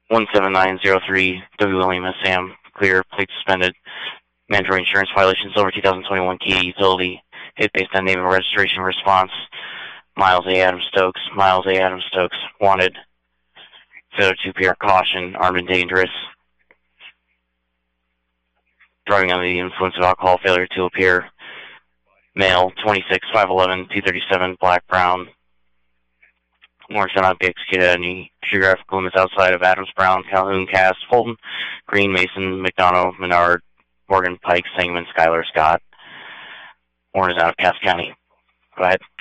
17903, W. William S. Sam, clear, plate suspended. Mandatory insurance violation, Silver 2021 Kia Utility, hit based on name and registration response. Miles A. Adam Stokes, Miles A. Adam Stokes, wanted. Failure to appear, caution, armed and dangerous. Driving under the influence of alcohol, failure to appear. Male, 26, 5'11", 237, black, brown. Warrant shall not be executed at any geographic limits outside of Adams, Brown, Calhoun, Cass, Fulton, Green, Mason, McDonough, Menard, Morgan, Pike, Sangamon, Schuyler, Scott. Warrant is out of Cass County. Go ahead.